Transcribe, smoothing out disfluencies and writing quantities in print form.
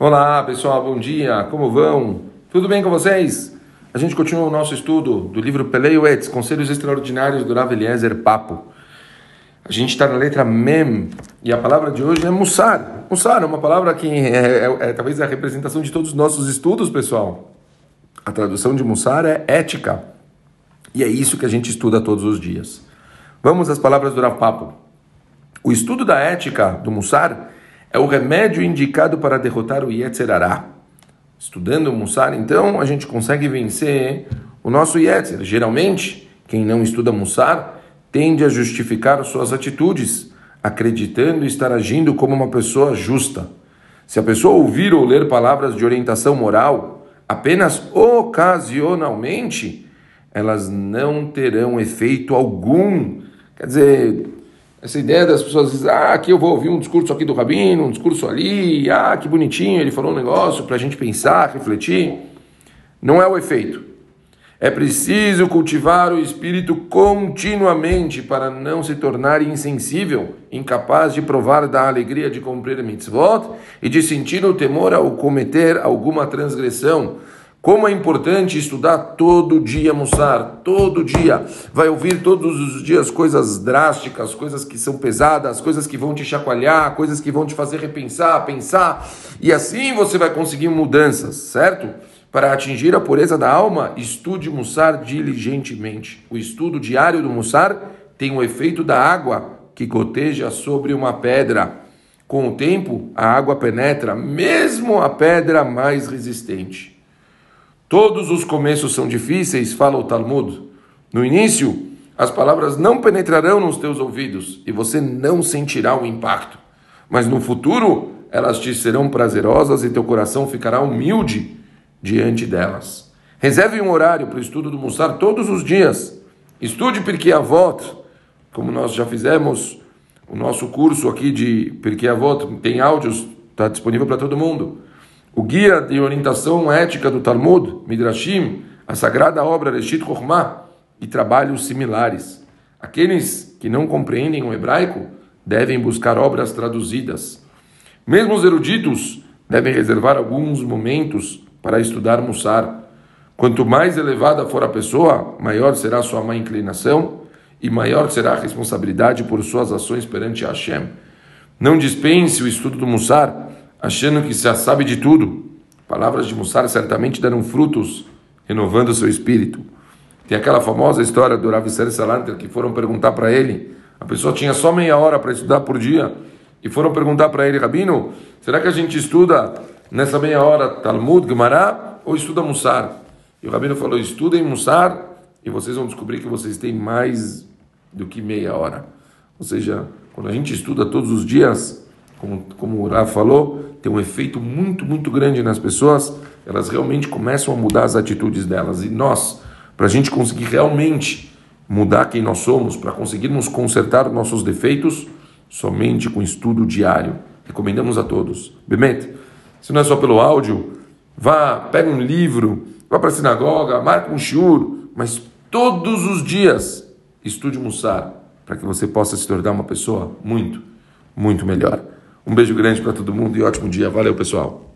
Olá pessoal, bom dia, como vão? Tudo bem com vocês? A gente continua o nosso estudo do livro Pelei Uetz, Conselhos Extraordinários do Rav Eliezer Papo. A gente está na letra Mem e a palavra de hoje é Mussar. Mussar é uma palavra que talvez a representação de todos os nossos estudos, pessoal. A tradução de Mussar é ética e é isso que a gente estuda todos os dias. Vamos às palavras do Rav Papo. O estudo da ética do Mussar é o remédio indicado para derrotar o Yetzer Hará. Estudando o Mussar, então, a gente consegue vencer o nosso Yetzer. Geralmente, quem não estuda Mussar tende a justificar suas atitudes, acreditando estar agindo como uma pessoa justa. Se a pessoa ouvir ou ler palavras de orientação moral apenas ocasionalmente, elas não terão efeito algum. Quer dizer, essa ideia das pessoas dizem, aqui eu vou ouvir um discurso aqui do Rabino, um discurso ali, que bonitinho, ele falou um negócio para a gente pensar, refletir. Não é o efeito. É preciso cultivar o espírito continuamente para não se tornar insensível, incapaz de provar da alegria de cumprir a mitzvot e de sentir o temor ao cometer alguma transgressão. Como é importante estudar todo dia Mussar, todo dia. Vai ouvir todos os dias coisas drásticas, coisas que são pesadas, coisas que vão te chacoalhar, coisas que vão te fazer repensar, pensar. E assim você vai conseguir mudanças, certo? Para atingir a pureza da alma, estude Mussar diligentemente. O estudo diário do Mussar tem o efeito da água que goteja sobre uma pedra. Com o tempo, a água penetra, mesmo a pedra mais resistente. Todos os começos são difíceis, fala o Talmud. No início, as palavras não penetrarão nos teus ouvidos e você não sentirá o impacto. Mas no futuro, elas te serão prazerosas e teu coração ficará humilde diante delas. Reserve um horário para o estudo do Mussar todos os dias. Estude Pirkei Avot, como nós já fizemos o nosso curso aqui de Pirkei Avot, tem áudios, está disponível para todo mundo. O guia de orientação ética do Talmud, Midrashim, a sagrada obra Reshit Chokhmah e trabalhos similares. Aqueles que não compreendem o hebraico devem buscar obras traduzidas. Mesmo os eruditos devem reservar alguns momentos para estudar Mussar. Quanto mais elevada for a pessoa, maior será sua má inclinação e maior será a responsabilidade por suas ações perante Hashem. Não dispense o estudo do Mussar, achando que já sabe de tudo. Palavras de Mussar certamente deram frutos, renovando seu espírito. Tem aquela famosa história do Rav Ser Salanter, que foram perguntar para ele, a pessoa tinha só meia hora para estudar por dia, e foram perguntar para ele, Rabino, será que a gente estuda nessa meia hora Talmud, Gemara, ou estuda Mussar? E o Rabino falou, estudem Mussar, e vocês vão descobrir que vocês têm mais do que meia hora. Ou seja, quando a gente estuda todos os dias, como o Rav falou, tem um efeito muito, muito grande nas pessoas, elas realmente começam a mudar as atitudes delas. E nós, para a gente conseguir realmente mudar quem nós somos, para conseguirmos consertar nossos defeitos, somente com estudo diário. Recomendamos a todos. Bemet, se não é só pelo áudio, pega um livro, vá para a sinagoga, marca um shiur, mas todos os dias estude Mussar, para que você possa se tornar uma pessoa muito, muito melhor. Um beijo grande para todo mundo e ótimo dia. Valeu, pessoal.